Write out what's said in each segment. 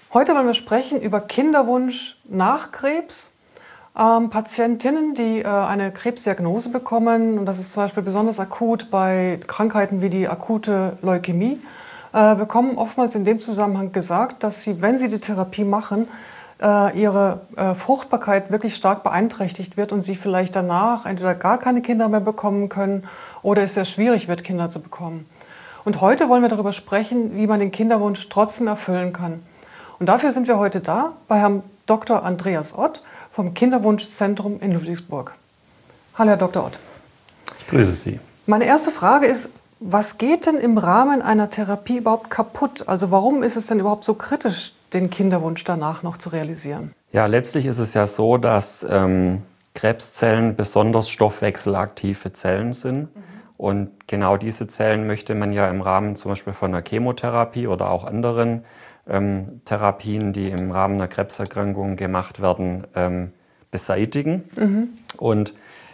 Heute wollen wir sprechen über Kinderwunsch nach Krebs. Patientinnen, die eine Krebsdiagnose bekommen, und das ist zum Beispiel besonders akut bei Krankheiten wie die akute Leukämie, bekommen oftmals in dem Zusammenhang gesagt, dass sie, wenn sie die Therapie machen, ihre Fruchtbarkeit wirklich stark beeinträchtigt wird und sie vielleicht danach entweder gar keine Kinder mehr bekommen können oder es sehr schwierig wird, Kinder zu bekommen. Und heute wollen wir darüber sprechen, wie man den Kinderwunsch trotzdem erfüllen kann. Und dafür sind wir heute da bei Herrn Dr. Andreas Ott vom Kinderwunschzentrum in Ludwigsburg. Hallo Herr Dr. Ott. Ich grüße Sie. Meine erste Frage ist, was geht denn im Rahmen einer Therapie überhaupt kaputt? Also warum ist es denn überhaupt so kritisch, den Kinderwunsch danach noch zu realisieren? Ja, letztlich ist es ja so, dass Krebszellen besonders stoffwechselaktive Zellen sind. Und genau diese Zellen möchte man ja im Rahmen zum Beispiel von einer Chemotherapie oder auch anderen Therapien, die im Rahmen einer Krebserkrankung gemacht werden, beseitigen. Und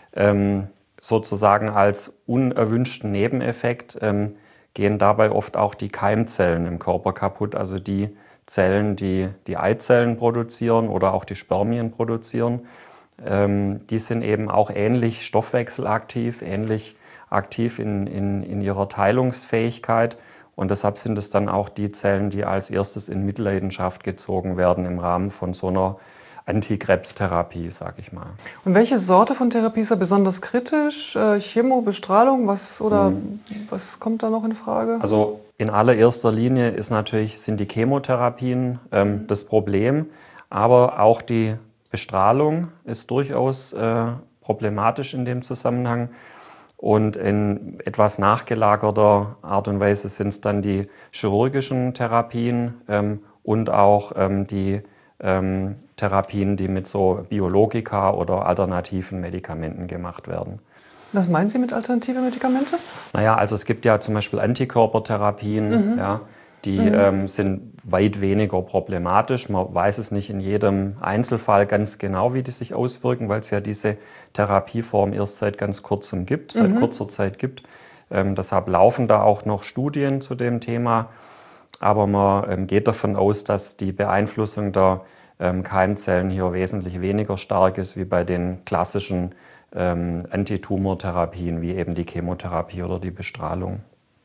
sozusagen als unerwünschten Nebeneffekt gehen dabei oft auch die Keimzellen im Körper kaputt, also die Zellen, die die Eizellen produzieren oder auch die Spermien produzieren. Die sind eben auch ähnlich stoffwechselaktiv, ähnlich aktiv in ihrer Teilungsfähigkeit. Und deshalb sind es dann auch die Zellen, die als erstes in Mitleidenschaft gezogen werden im Rahmen von so einer Antikrebstherapie, sag ich mal. Und welche Sorte von Therapie ist da besonders kritisch? Chemo, Bestrahlung, was kommt da noch in Frage? Also in allererster Linie sind die Chemotherapien das Problem, aber auch die Bestrahlung ist durchaus problematisch in dem Zusammenhang. Und in etwas nachgelagerter Art und Weise sind es dann die chirurgischen Therapien und auch die Therapien, die mit so Biologika oder alternativen Medikamenten gemacht werden. Was meinen Sie mit alternativen Medikamenten? Naja, also es gibt ja zum Beispiel Antikörpertherapien, ja, die sind weit weniger problematisch. Man weiß es nicht in jedem Einzelfall ganz genau, wie die sich auswirken, weil es ja diese Therapieform erst seit ganz kurzem gibt, seit kurzer Zeit gibt. Deshalb laufen da auch noch Studien zu dem Thema. Aber man geht davon aus, dass die Beeinflussung der Keimzellen hier wesentlich weniger stark ist wie bei den klassischen Antitumortherapien, wie eben die Chemotherapie oder die Bestrahlung.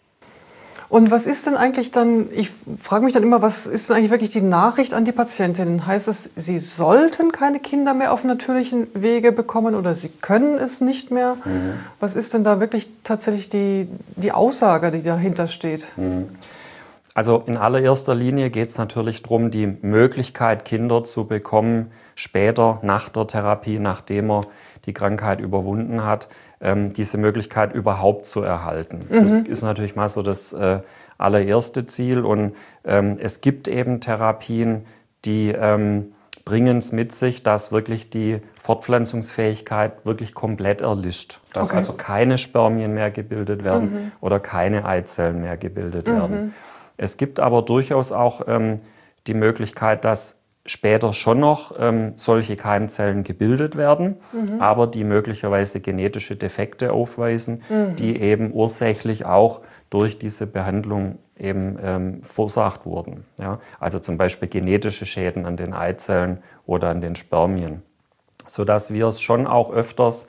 Und was ist denn eigentlich dann, ich frage mich dann immer, was ist denn eigentlich wirklich die Nachricht an die Patientinnen? Heißt es, sie sollten keine Kinder mehr auf natürlichen Wege bekommen oder sie können es nicht mehr? Was ist denn da wirklich tatsächlich die Aussage, die dahinter steht? Also in allererster Linie geht es natürlich darum, die Möglichkeit, Kinder zu bekommen, später nach der Therapie, nachdem er die Krankheit überwunden hat, diese Möglichkeit überhaupt zu erhalten. Das ist natürlich mal so das allererste Ziel. Und es gibt eben Therapien, die bringen es mit sich, dass wirklich die Fortpflanzungsfähigkeit wirklich komplett erlischt. Dass also keine Spermien mehr gebildet werden oder keine Eizellen mehr gebildet werden. Es gibt aber durchaus auch die Möglichkeit, dass später schon noch solche Keimzellen gebildet werden, aber die möglicherweise genetische Defekte aufweisen, die eben ursächlich auch durch diese Behandlung eben verursacht wurden. Ja? Also zum Beispiel genetische Schäden an den Eizellen oder an den Spermien. Sodass wir es schon auch öfters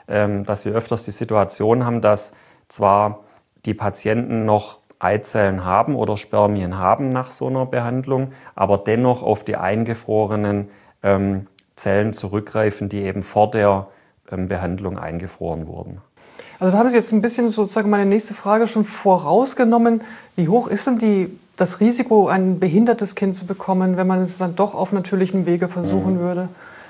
die Situation haben, dass zwar die Patienten noch Eizellen haben oder Spermien haben nach so einer Behandlung, aber dennoch auf die eingefrorenen Zellen zurückgreifen, die eben vor der Behandlung eingefroren wurden. Also da haben Sie jetzt ein bisschen sozusagen meine nächste Frage schon vorausgenommen. Wie hoch ist denn das Risiko, ein behindertes Kind zu bekommen, wenn man es dann doch auf natürlichem Wege versuchen würde?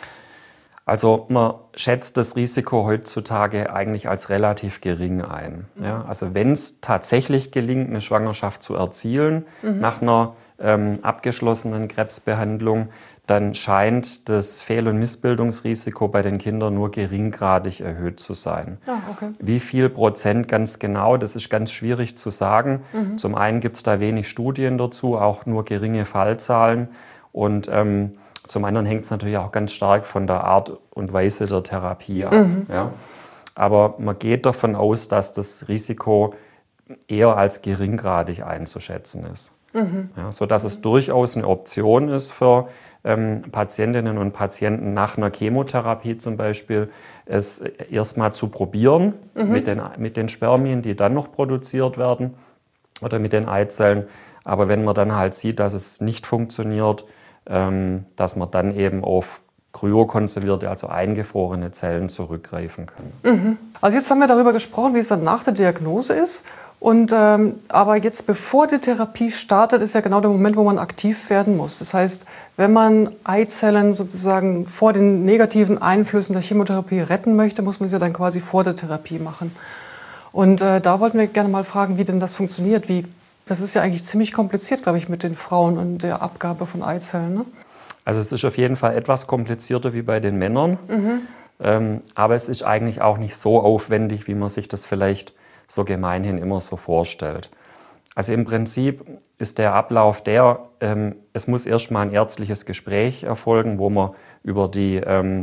Also man schätzt das Risiko heutzutage eigentlich als relativ gering ein. Ja, also wenn es tatsächlich gelingt, eine Schwangerschaft zu erzielen nach einer abgeschlossenen Krebsbehandlung, dann scheint das Fehl- und Missbildungsrisiko bei den Kindern nur geringgradig erhöht zu sein. Wie viel Prozent ganz genau, das ist ganz schwierig zu sagen. Zum einen gibt es da wenig Studien dazu, auch nur geringe Fallzahlen. Und zum anderen hängt es natürlich auch ganz stark von der Art und Weise der Therapie ab. Ja? Aber man geht davon aus, dass das Risiko eher als geringgradig einzuschätzen ist. Ja, sodass es durchaus eine Option ist für Patientinnen und Patienten nach einer Chemotherapie zum Beispiel, es erstmal zu probieren mit den Spermien, die dann noch produziert werden oder mit den Eizellen. Aber wenn man dann halt sieht, dass es nicht funktioniert, dass man dann eben auf kryokonservierte, also eingefrorene Zellen zurückgreifen kann. Also jetzt haben wir darüber gesprochen, wie es dann nach der Diagnose ist. Und, aber jetzt, bevor die Therapie startet, ist ja genau der Moment, wo man aktiv werden muss. Das heißt, wenn man Eizellen sozusagen vor den negativen Einflüssen der Chemotherapie retten möchte, muss man sie ja dann quasi vor der Therapie machen. Und da wollten wir gerne mal fragen, wie denn das funktioniert. Das ist ja eigentlich ziemlich kompliziert, glaube ich, mit den Frauen und der Abgabe von Eizellen, ne? Also es ist auf jeden Fall etwas komplizierter wie bei den Männern. Aber es ist eigentlich auch nicht so aufwendig, wie man sich das vielleicht so gemeinhin immer so vorstellt. Also im Prinzip ist der Ablauf es muss erstmal ein ärztliches Gespräch erfolgen, wo man über die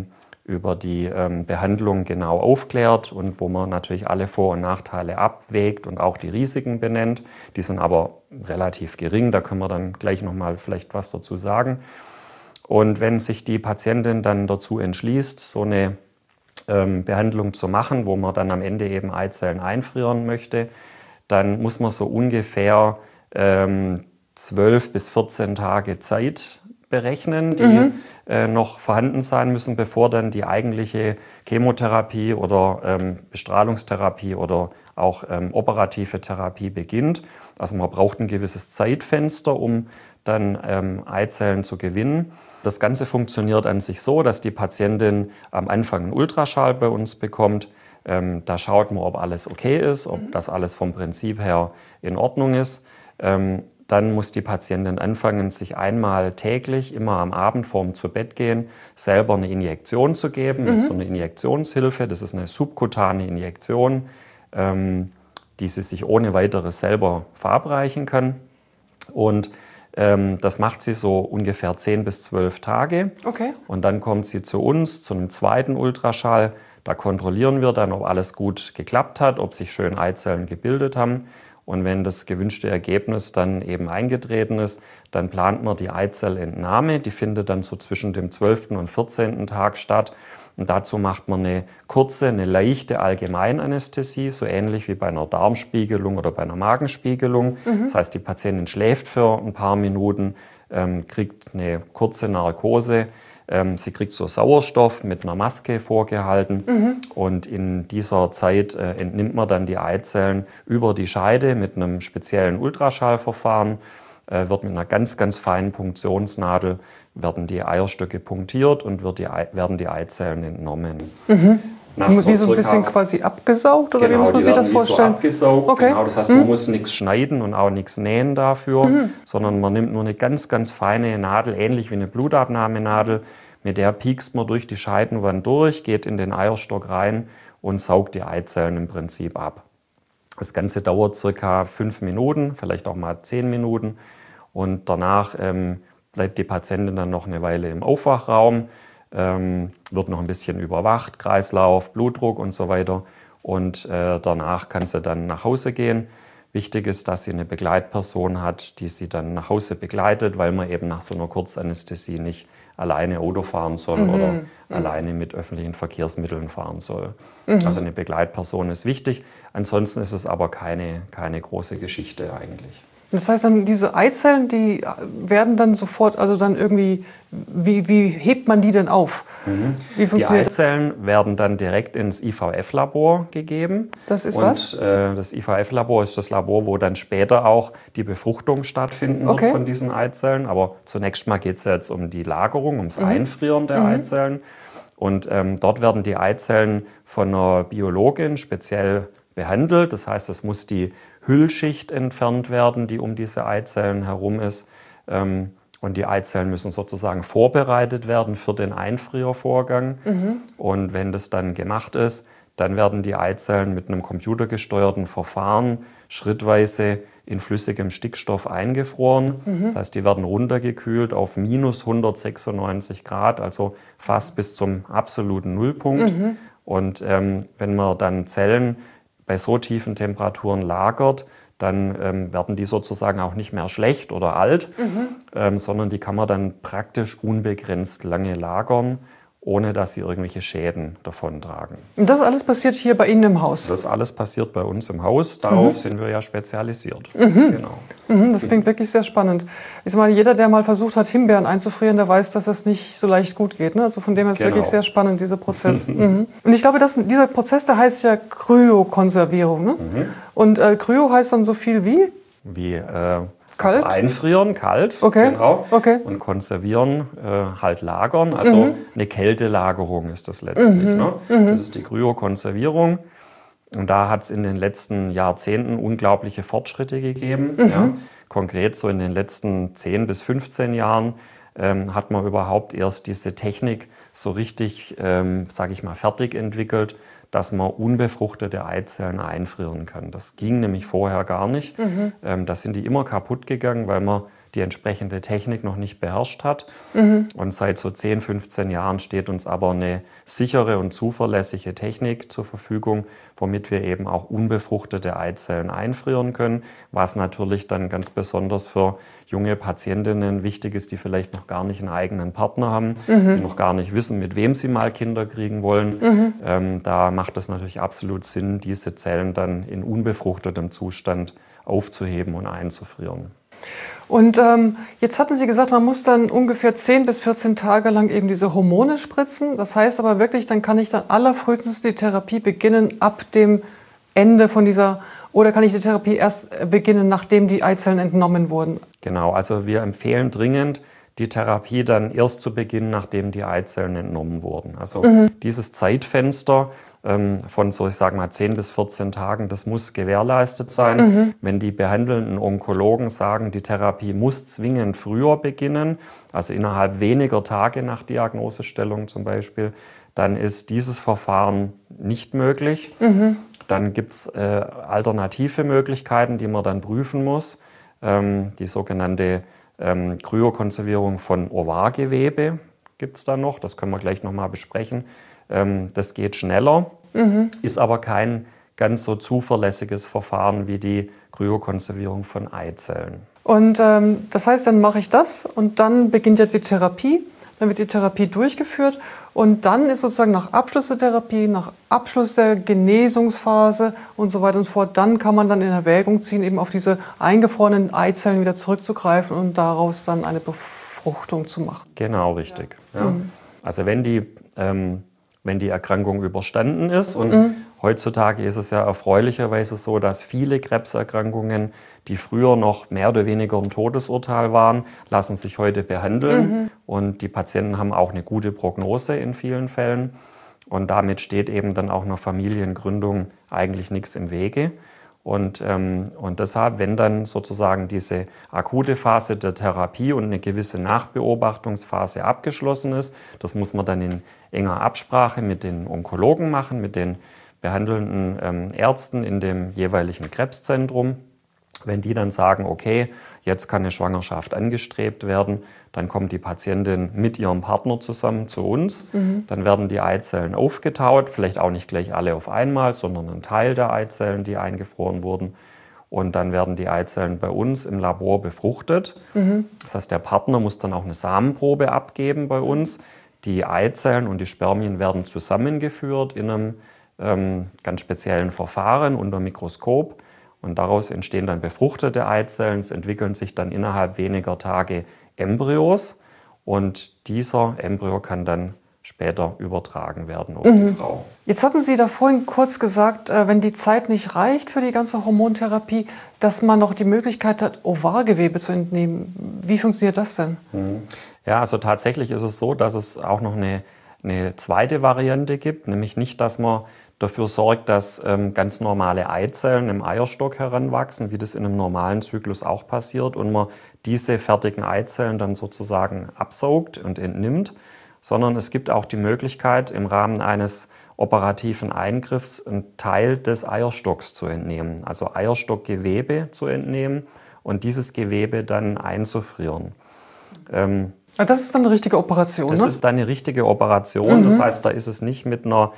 Behandlung genau aufklärt und wo man natürlich alle Vor- und Nachteile abwägt und auch die Risiken benennt. Die sind aber relativ gering, da können wir dann gleich nochmal vielleicht was dazu sagen. Und wenn sich die Patientin dann dazu entschließt, so eine Behandlung zu machen, wo man dann am Ende eben Eizellen einfrieren möchte, dann muss man so ungefähr 12 bis 14 Tage Zeit berechnen, die noch vorhanden sein müssen, bevor dann die eigentliche Chemotherapie oder Bestrahlungstherapie oder auch operative Therapie beginnt. Also man braucht ein gewisses Zeitfenster, um dann Eizellen zu gewinnen. Das Ganze funktioniert an sich so, dass die Patientin am Anfang einen Ultraschall bei uns bekommt. Da schaut man, ob alles okay ist, ob das alles vom Prinzip her in Ordnung ist. Dann muss die Patientin anfangen, sich einmal täglich, immer am Abend vorm Zubettgehen, selber eine Injektion zu geben, mit so einer Injektionshilfe. Das ist eine subkutane Injektion, die sie sich ohne weiteres selber verabreichen kann. Und das macht sie so ungefähr 10 bis 12 Tage. Okay. Und dann kommt sie zu uns, zu einem zweiten Ultraschall. Da kontrollieren wir dann, ob alles gut geklappt hat, ob sich schön Eizellen gebildet haben. Und wenn das gewünschte Ergebnis dann eben eingetreten ist, dann plant man die Eizellentnahme. Die findet dann so zwischen dem 12. und 14. Tag statt. Und dazu macht man eine kurze, eine leichte Allgemeinanästhesie, so ähnlich wie bei einer Darmspiegelung oder bei einer Magenspiegelung. Das heißt, die Patientin schläft für ein paar Minuten, kriegt eine kurze Narkose. Sie kriegt so Sauerstoff mit einer Maske vorgehalten und in dieser Zeit entnimmt man dann die Eizellen über die Scheide mit einem speziellen Ultraschallverfahren, wird mit einer ganz, ganz feinen Punktionsnadel werden die Eierstöcke punktiert und werden die Eizellen entnommen. Wie so ein bisschen quasi abgesaugt, oder genau, wie muss man sich das vorstellen? So abgesaugt, okay. Genau, das heißt, man muss nichts schneiden und auch nichts nähen dafür, sondern man nimmt nur eine ganz, ganz feine Nadel, ähnlich wie eine Blutabnahmenadel, mit der piekst man durch die Scheidenwand durch, geht in den Eierstock rein und saugt die Eizellen im Prinzip ab. Das Ganze dauert ca. 5 Minuten, vielleicht auch mal 10 Minuten und danach bleibt die Patientin dann noch eine Weile im Aufwachraum, wird noch ein bisschen überwacht, Kreislauf, Blutdruck und so weiter. Und danach kann sie dann nach Hause gehen. Wichtig ist, dass sie eine Begleitperson hat, die sie dann nach Hause begleitet, weil man eben nach so einer Kurzanästhesie nicht alleine Auto fahren soll oder alleine mit öffentlichen Verkehrsmitteln fahren soll. Also eine Begleitperson ist wichtig. Ansonsten ist es aber keine große Geschichte eigentlich. Das heißt dann, diese Eizellen, die werden dann sofort, also dann irgendwie, wie hebt man die denn auf? Wie funktioniert die Eizellen werden dann direkt ins IVF-Labor gegeben. Das ist was? Das IVF-Labor ist das Labor, wo dann später auch die Befruchtung stattfinden wird von diesen Eizellen. Aber zunächst mal geht es jetzt um die Lagerung, ums Einfrieren der Eizellen. Und dort werden die Eizellen von einer Biologin speziell behandelt. Das heißt, es muss die Hüllschicht entfernt werden, die um diese Eizellen herum ist. Und die Eizellen müssen sozusagen vorbereitet werden für den Einfriervorgang. Und wenn das dann gemacht ist, dann werden die Eizellen mit einem computergesteuerten Verfahren schrittweise in flüssigem Stickstoff eingefroren. Das heißt, die werden runtergekühlt auf minus 196 Grad, also fast bis zum absoluten Nullpunkt. Und wenn man dann Zellen bei so tiefen Temperaturen lagert, dann werden die sozusagen auch nicht mehr schlecht oder alt, sondern die kann man dann praktisch unbegrenzt lange lagern, ohne dass sie irgendwelche Schäden davontragen. Und das alles passiert hier bei Ihnen im Haus? Das alles passiert bei uns im Haus. Darauf sind wir ja spezialisiert. Genau. Das klingt wirklich sehr spannend. Ich meine, jeder, der mal versucht hat, Himbeeren einzufrieren, der weiß, dass das nicht so leicht gut geht. Ne? Also von dem her ist es wirklich sehr spannend, dieser Prozess. Und ich glaube, dieser Prozess, der heißt ja Kryokonservierung. Ne? Und Kryo heißt dann so viel wie? Wie kalt? Also einfrieren, kalt, okay. Genau. Okay. Und konservieren, halt lagern. Also eine Kältelagerung ist das letztlich. Ne? Das ist die Kryokonservierung. Und da hat es in den letzten Jahrzehnten unglaubliche Fortschritte gegeben. Ja. Konkret so in den letzten 10 bis 15 Jahren hat man überhaupt erst diese Technik so richtig, sage ich mal, fertig entwickelt, dass man unbefruchtete Eizellen einfrieren kann. Das ging nämlich vorher gar nicht. Da sind die immer kaputt gegangen, weil man die entsprechende Technik noch nicht beherrscht hat. Und seit so 10, 15 Jahren steht uns aber eine sichere und zuverlässige Technik zur Verfügung, womit wir eben auch unbefruchtete Eizellen einfrieren können, was natürlich dann ganz besonders für junge Patientinnen wichtig ist, die vielleicht noch gar nicht einen eigenen Partner haben, die noch gar nicht wissen, mit wem sie mal Kinder kriegen wollen. Da macht es natürlich absolut Sinn, diese Zellen dann in unbefruchtetem Zustand aufzuheben und einzufrieren. Und jetzt hatten Sie gesagt, man muss dann ungefähr 10 bis 14 Tage lang eben diese Hormone spritzen. Das heißt aber wirklich, dann kann ich dann allerfrühestens die Therapie beginnen ab dem Ende von dieser, oder kann ich die Therapie erst beginnen, nachdem die Eizellen entnommen wurden? Genau, also wir empfehlen dringend, die Therapie dann erst zu beginnen, nachdem die Eizellen entnommen wurden. Also dieses Zeitfenster von so, ich sage mal, 10 bis 14 Tagen, das muss gewährleistet sein. Wenn die behandelnden Onkologen sagen, die Therapie muss zwingend früher beginnen, also innerhalb weniger Tage nach Diagnosestellung zum Beispiel, dann ist dieses Verfahren nicht möglich. Dann gibt es alternative Möglichkeiten, die man dann prüfen muss. Die sogenannte Kryokonservierung von Ovargewebe gibt es da noch, das können wir gleich nochmal besprechen. Das geht schneller, ist aber kein ganz so zuverlässiges Verfahren wie die Kryokonservierung von Eizellen. Und das heißt, dann mache ich das und dann beginnt jetzt die Therapie. Dann wird die Therapie durchgeführt und dann ist sozusagen nach Abschluss der Therapie, nach Abschluss der Genesungsphase und so weiter und so fort, dann kann man dann in Erwägung ziehen, eben auf diese eingefrorenen Eizellen wieder zurückzugreifen und daraus dann eine Befruchtung zu machen. Genau, richtig. Ja. Also wenn die Erkrankung überstanden ist und heutzutage ist es ja erfreulicherweise so, dass viele Krebserkrankungen, die früher noch mehr oder weniger ein Todesurteil waren, lassen sich heute behandeln. Und die Patienten haben auch eine gute Prognose in vielen Fällen. Und damit steht eben dann auch einer Familiengründung eigentlich nichts im Wege. Und deshalb, wenn dann sozusagen diese akute Phase der Therapie und eine gewisse Nachbeobachtungsphase abgeschlossen ist, das muss man dann in enger Absprache mit den Onkologen machen, mit den behandelnden Ärzten in dem jeweiligen Krebszentrum. Wenn die dann sagen, okay, jetzt kann eine Schwangerschaft angestrebt werden, dann kommt die Patientin mit ihrem Partner zusammen zu uns. Dann werden die Eizellen aufgetaut, vielleicht auch nicht gleich alle auf einmal, sondern ein Teil der Eizellen, die eingefroren wurden. Und dann werden die Eizellen bei uns im Labor befruchtet. Das heißt, der Partner muss dann auch eine Samenprobe abgeben bei uns. Die Eizellen und die Spermien werden zusammengeführt in einem ganz speziellen Verfahren unter Mikroskop. Und daraus entstehen dann befruchtete Eizellen. Es entwickeln sich dann innerhalb weniger Tage Embryos. Und dieser Embryo kann dann später übertragen werden auf die Frau. Jetzt hatten Sie da vorhin kurz gesagt, wenn die Zeit nicht reicht für die ganze Hormontherapie, dass man noch die Möglichkeit hat, Ovargewebe zu entnehmen. Wie funktioniert das denn? Ja, also tatsächlich ist es so, dass es auch noch eine zweite Variante gibt, nämlich nicht, dass man dafür sorgt, dass ganz normale Eizellen im Eierstock heranwachsen, wie das in einem normalen Zyklus auch passiert, und man diese fertigen Eizellen dann sozusagen absaugt und entnimmt, sondern es gibt auch die Möglichkeit, im Rahmen eines operativen Eingriffs einen Teil des Eierstocks zu entnehmen, also Eierstockgewebe zu entnehmen und dieses Gewebe dann einzufrieren. Das ist dann eine richtige Operation, Das ist dann eine richtige Operation. Das heißt, da ist es nicht mit einer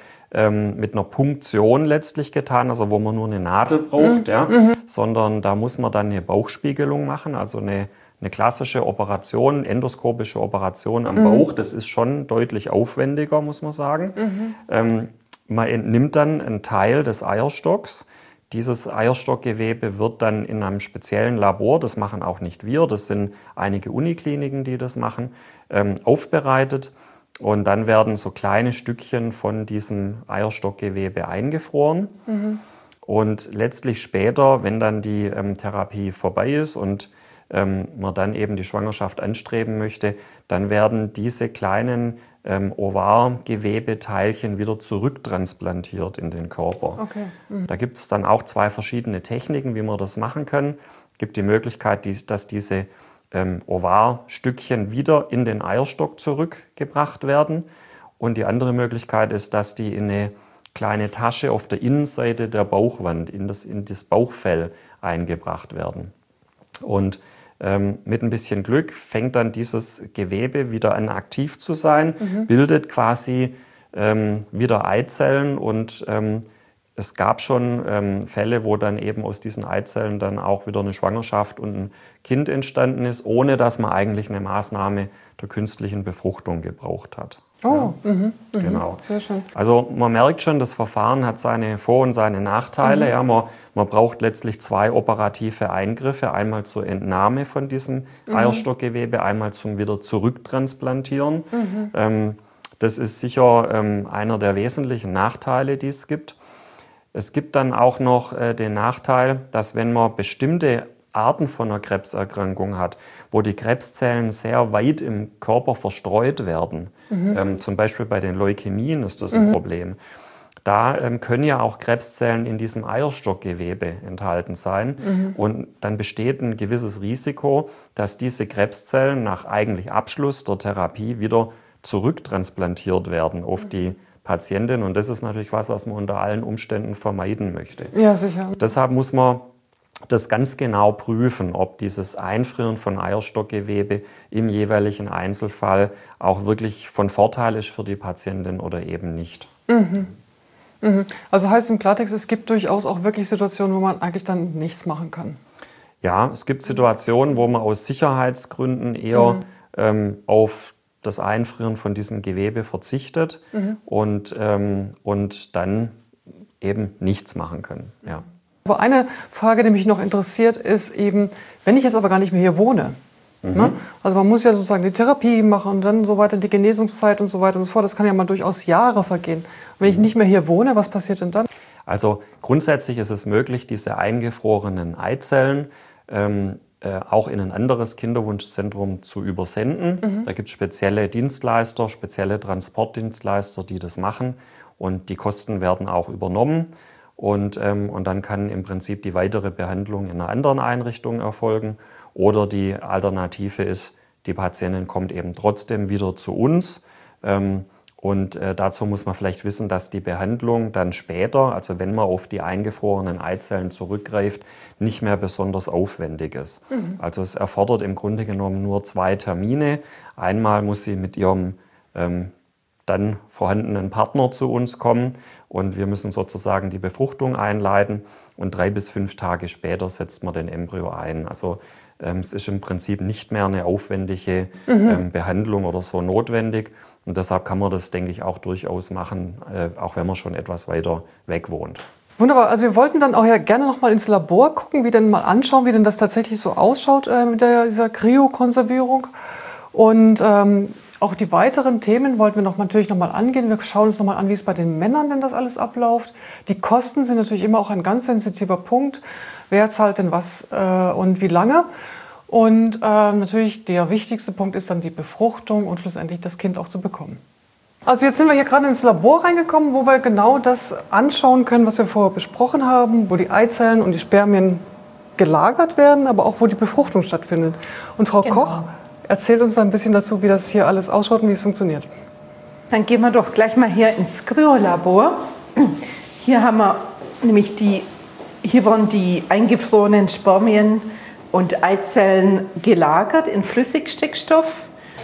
Punktion letztlich getan, also wo man nur eine Nadel braucht, sondern da muss man dann eine Bauchspiegelung machen, also eine klassische Operation, endoskopische Operation am Bauch. Das ist schon deutlich aufwendiger, muss man sagen. Man entnimmt dann einen Teil des Eierstocks. Dieses Eierstockgewebe wird dann in einem speziellen Labor, das machen auch nicht wir, das sind einige Unikliniken, die das machen, aufbereitet. Und dann werden so kleine Stückchen von diesem Eierstockgewebe eingefroren. Und letztlich später, wenn dann die Therapie vorbei ist und man dann eben die Schwangerschaft anstreben möchte, dann werden diese kleinen Ovargewebeteilchen wieder zurücktransplantiert in den Körper. Okay. Da gibt es dann auch 2 verschiedene Techniken, wie man das machen kann. Es gibt die Möglichkeit, dass diese Ovarstückchen wieder in den Eierstock zurückgebracht werden. Und die andere Möglichkeit ist, dass die in eine kleine Tasche auf der Innenseite der Bauchwand, in das Bauchfell eingebracht werden. Und mit ein bisschen Glück fängt dann dieses Gewebe wieder an aktiv zu sein, bildet quasi wieder Eizellen und es gab schon Fälle, wo dann eben aus diesen Eizellen dann auch wieder eine Schwangerschaft und ein Kind entstanden ist, ohne dass man eigentlich eine Maßnahme der künstlichen Befruchtung gebraucht hat. Oh, Genau. Sehr schön. Also man merkt schon, das Verfahren hat seine Vor- und seine Nachteile. Ja, man braucht letztlich 2 operative Eingriffe. Einmal zur Entnahme von diesem Eierstockgewebe, einmal zum wieder Zurücktransplantieren. Das ist sicher einer der wesentlichen Nachteile, die es gibt. Es gibt dann auch noch den Nachteil, dass wenn man bestimmte Arten von einer Krebserkrankung hat, wo die Krebszellen sehr weit im Körper verstreut werden, zum Beispiel bei den Leukämien ist das ein Problem. Da können ja auch Krebszellen in diesem Eierstockgewebe enthalten sein. Und dann besteht ein gewisses Risiko, dass diese Krebszellen nach eigentlich Abschluss der Therapie wieder zurücktransplantiert werden auf die Patientin. Und das ist natürlich was man unter allen Umständen vermeiden möchte. Ja, sicher. Deshalb muss man das ganz genau prüfen, ob dieses Einfrieren von Eierstockgewebe im jeweiligen Einzelfall auch wirklich von Vorteil ist für die Patientin oder eben nicht. Also heißt im Klartext, es gibt durchaus auch wirklich Situationen, wo man eigentlich dann nichts machen kann. Ja, es gibt Situationen, wo man aus Sicherheitsgründen eher auf das Einfrieren von diesem Gewebe verzichtet und dann eben nichts machen kann. Ja. Aber eine Frage, die mich noch interessiert, ist eben, wenn ich jetzt aber gar nicht mehr hier wohne, ne? Also man muss ja sozusagen die Therapie machen und dann so weiter, die Genesungszeit und so weiter und so fort, das kann ja mal durchaus Jahre vergehen. Wenn ich nicht mehr hier wohne, was passiert denn dann? Also grundsätzlich ist es möglich, diese eingefrorenen Eizellen auch in ein anderes Kinderwunschzentrum zu übersenden. Da gibt es spezielle Dienstleister, spezielle Transportdienstleister, die das machen und die Kosten werden auch übernommen. Und dann kann im Prinzip die weitere Behandlung in einer anderen Einrichtung erfolgen. Oder die Alternative ist, die Patientin kommt eben trotzdem wieder zu uns. Dazu muss man vielleicht wissen, dass die Behandlung dann später, also wenn man auf die eingefrorenen Eizellen zurückgreift, nicht mehr besonders aufwendig ist. Also es erfordert im Grunde genommen nur 2 Termine. Einmal muss sie mit ihrem dann vorhandenen Partner zu uns kommen und wir müssen sozusagen die Befruchtung einleiten und 3 bis 5 Tage später setzt man den Embryo ein. Also es ist im Prinzip nicht mehr eine aufwendige Behandlung oder so notwendig und deshalb kann man das, denke ich, auch durchaus machen, auch wenn man schon etwas weiter weg wohnt. Wunderbar, also wir wollten dann auch ja gerne noch mal ins Labor gucken, wie denn mal anschauen, wie denn das tatsächlich so ausschaut mit dieser Kryokonservierung und auch die weiteren Themen wollten wir natürlich noch mal angehen. Wir schauen uns noch mal an, wie es bei den Männern denn das alles abläuft. Die Kosten sind natürlich immer auch ein ganz sensitiver Punkt. Wer zahlt denn was und wie lange? Und natürlich der wichtigste Punkt ist dann die Befruchtung und schlussendlich das Kind auch zu bekommen. Also jetzt sind wir hier gerade ins Labor reingekommen, wo wir genau das anschauen können, was wir vorher besprochen haben, wo die Eizellen und die Spermien gelagert werden, aber auch wo die Befruchtung stattfindet. Und Frau Koch erzählt uns ein bisschen dazu, wie das hier alles ausschaut und wie es funktioniert. Dann gehen wir doch gleich mal hier ins Kryolabor. Hier haben wir nämlich hier wurden die eingefrorenen Spermien und Eizellen gelagert in Flüssigstickstoff.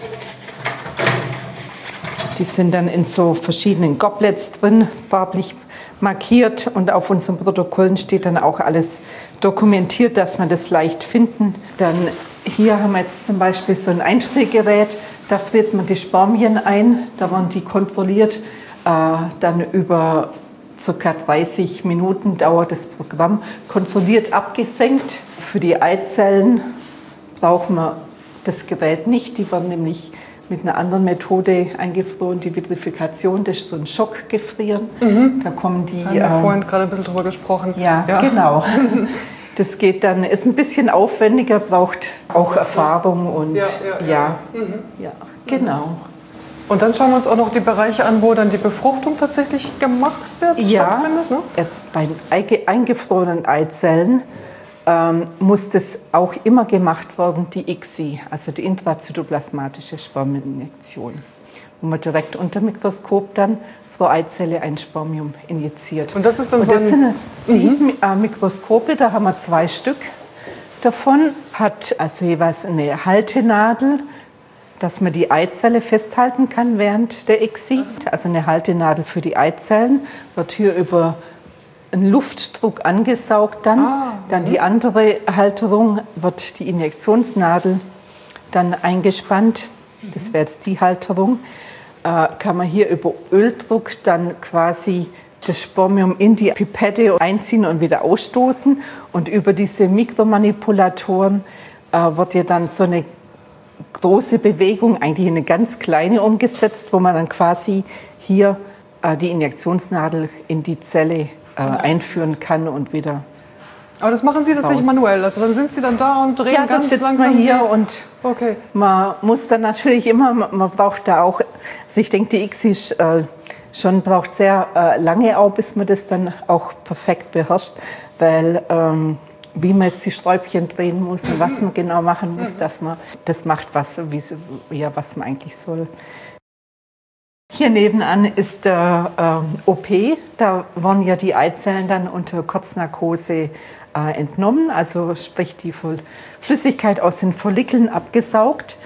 Die sind dann in so verschiedenen Goblets drin, farblich markiert. Und auf unseren Protokollen steht dann auch alles dokumentiert, dass man das leicht finden. Dann hier haben wir jetzt zum Beispiel so ein Einfriergerät. Da friert man die Spermien ein. Da werden die kontrolliert. Dann über ca. 30 Minuten dauert das Programm. Kontrolliert abgesenkt. Für die Eizellen brauchen wir das Gerät nicht. Die werden nämlich mit einer anderen Methode eingefroren, die Vitrifikation, das ist so ein Schockgefrieren. Da kommen die... Da haben wir vorhin gerade ein bisschen drüber gesprochen. Ja, genau. Das geht dann, ist ein bisschen aufwendiger, braucht auch Erfahrung und ja, genau. Und dann schauen wir uns auch noch die Bereiche an, wo dann die Befruchtung tatsächlich gemacht wird, stattfindet, ne? Jetzt bei eingefrorenen Eizellen muss das auch immer gemacht werden, die ICSI, also die intrazytoplasmatische Spermieninjektion, wo man direkt unter Mikroskop dann pro Eizelle ein Spermium injiziert. Und das ist dann das sind die Mikroskope, da haben wir 2 Stück davon, hat also jeweils eine Haltenadel, dass man die Eizelle festhalten kann während der ICSI. Also eine Haltenadel für die Eizellen wird hier über einen Luftdruck angesaugt dann die andere Halterung wird die Injektionsnadel dann eingespannt. Das wäre jetzt die Halterung. Kann man hier über Öldruck dann quasi das Spermium in die Pipette einziehen und wieder ausstoßen. Und über diese Mikromanipulatoren wird ja dann so eine große Bewegung, eigentlich eine ganz kleine umgesetzt, wo man dann quasi hier die Injektionsnadel in die Zelle einführen kann und wieder. Aber das machen Sie tatsächlich manuell, also dann sind Sie dann da und drehen ganz langsam. Ja, das sitzt man hier und man muss dann natürlich immer, man braucht da auch, also ich denke, die ICSI braucht sehr lange auch, bis man das dann auch perfekt beherrscht, weil wie man jetzt die Sträubchen drehen muss und was man genau machen muss, dass man das macht, was man eigentlich soll. Hier nebenan ist der OP. Da werden ja die Eizellen dann unter Kurznarkose entnommen, also sprich die Flüssigkeit aus den Follikeln abgesaugt.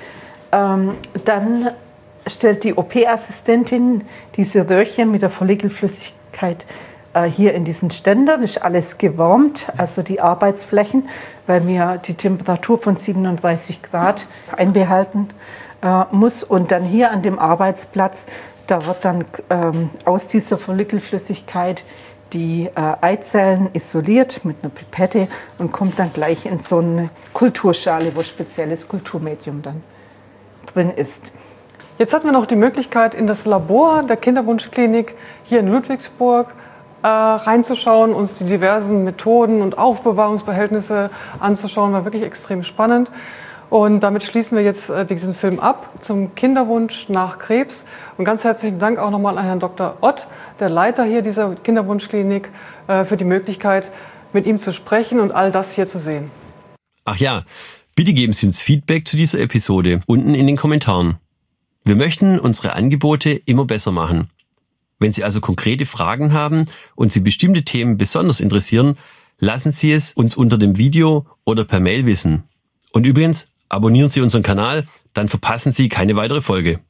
Dann stellt die OP-Assistentin diese Röhrchen mit der Follikelflüssigkeit hier in diesen Ständer. Das ist alles gewärmt, also die Arbeitsflächen, weil mir die Temperatur von 37 Grad einbehalten muss. Und dann hier an dem Arbeitsplatz, da wird dann aus dieser Follikelflüssigkeit die Eizellen isoliert mit einer Pipette und kommt dann gleich in so eine Kulturschale, wo spezielles Kulturmedium dann drin ist. Jetzt hatten wir noch die Möglichkeit, in das Labor der Kinderwunschklinik hier in Ludwigsburg reinzuschauen, uns die diversen Methoden und Aufbewahrungsbehältnisse anzuschauen. War wirklich extrem spannend. Und damit schließen wir jetzt diesen Film ab zum Kinderwunsch nach Krebs. Und ganz herzlichen Dank auch nochmal an Herrn Dr. Ott, der Leiter hier dieser Kinderwunschklinik, für die Möglichkeit, mit ihm zu sprechen und all das hier zu sehen. Ach ja, bitte geben Sie uns Feedback zu dieser Episode unten in den Kommentaren. Wir möchten unsere Angebote immer besser machen. Wenn Sie also konkrete Fragen haben und Sie bestimmte Themen besonders interessieren, lassen Sie es uns unter dem Video oder per Mail wissen. Und übrigens, abonnieren Sie unseren Kanal, dann verpassen Sie keine weitere Folge.